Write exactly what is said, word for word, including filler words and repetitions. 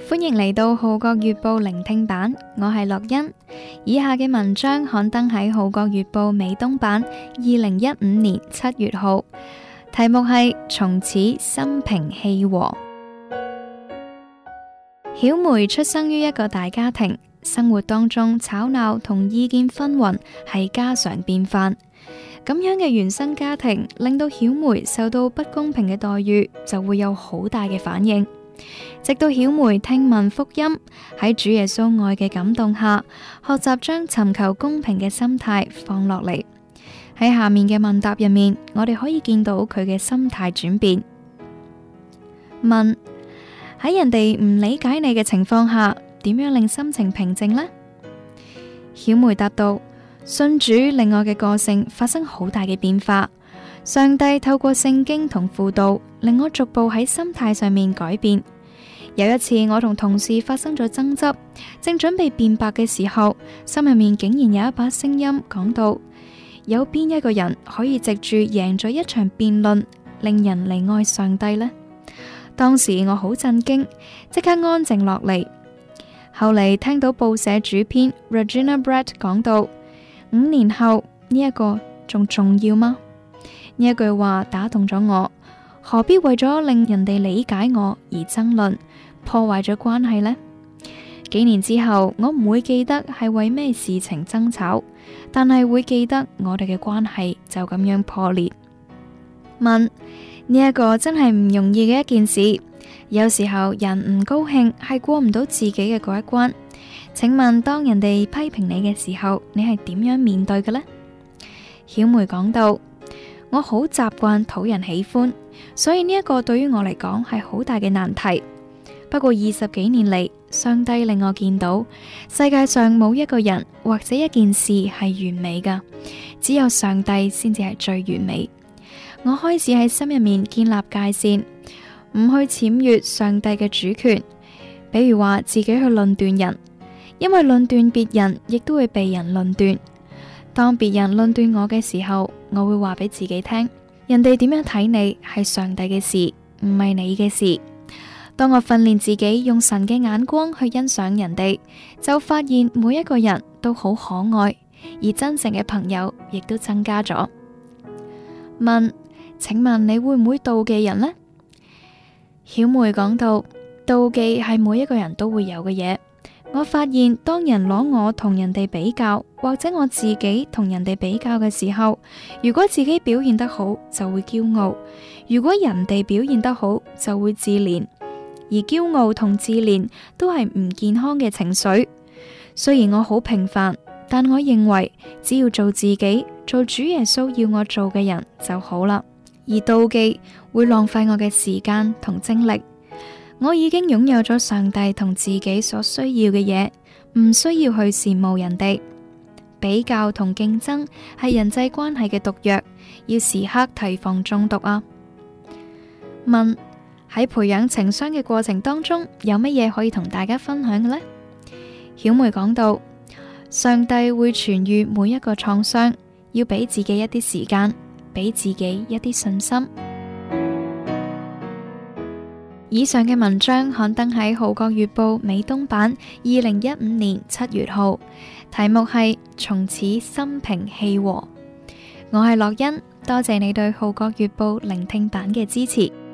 歡迎嚟到《號角月報》聆聽版，我係樂欣。以下嘅文章刊登喺《號角月報》美東版，二零一五年七月號，題目係從此心平氣和。曉梅出生於一個大家庭，生活當中吵鬧同意見紛紜係家常便飯。咁樣嘅原生家庭令到曉梅受到不公平嘅待遇，就會有好大嘅反應。直到曉梅聽聞福音，喺主耶穌愛嘅感動下，學習將尋求公平嘅心態放落嚟。喺下面嘅問答入面，我哋可以見到佢嘅心態轉變。問：喺人哋唔理解你嘅情況下，點樣令心情平靜呢？曉梅答道：信主令我嘅個性發生好大嘅變化。上帝透過聖經同輔導，令我逐步喺心態上面改變。有一次，我同同事發生咗爭執，正準備辯白嘅時候，心入面竟然有一把聲音講到：有邊一個人可以藉住贏咗一場辯論，令人嚟愛上帝呢？當時我好震驚，即刻安靜落嚟。後嚟聽到報社主編 Regina Brett 講到：五年後呢一個仲重要嗎？呢一句話打動咗我，何必為咗令人哋理解我而爭論，破壞咗關係呢？幾年之後，我唔會記得係為咩事情爭吵，但係會記得我哋嘅關係就咁樣破裂。問：呢一個真係唔容易嘅一件事，有時候人唔高興係過唔到自己嘅嗰一關。請問當人哋批評你嘅時候，你係點樣面對嘅呢？曉梅講到：我好習慣討人喜歡，所以呢一個對於我嚟講係好大嘅難題。不過二十幾年嚟，上帝令我見到世界上冇一個人或者一件事係完美噶，只有上帝先至係最完美。我開始喺心入面建立界線，唔去僭越上帝嘅主權，比如話自己去論斷人，因為論斷別人亦都會被人論斷。當別人論斷我嘅時候，我會話俾自己聽，人哋點樣睇你係上帝嘅事，唔係你嘅事。當我訓練自己用神嘅眼光去欣賞人哋，就發現每一個人都好可愛，而真誠嘅朋友亦都增加咗。問：請問你會唔會妒忌人呢？曉梅講到：妒忌係每一個人都會有嘅嘢。我發現當人攞我同人哋比較，或者我自己同人哋比較嘅時候，如果自己表現得好，就會驕傲；如果人哋表現得好，就會自憐。而驕傲同自憐都係唔健康嘅情緒。雖然我好平凡，但我認為只要做自己，做主耶穌要我做嘅人就好啦。而妒忌會浪費我嘅時間同精力。我已經擁有咗上帝同自己所需要嘅嘢，唔需要去羨慕人哋。比較同競爭係人際關係嘅毒藥，要時刻提防中毒啊！問：喺培養情商嘅過程當中，有乜嘢可以同大家分享嘅呢？曉梅講到：上帝會痊癒每一個創傷，要俾自己一啲時間，俾自己一啲信心。以上嘅文章刊登喺《號角月報》美東版，二零一五年七月號，題目係從此心平氣和。我係樂欣，多謝你對《號角月報》聆聽版嘅支持。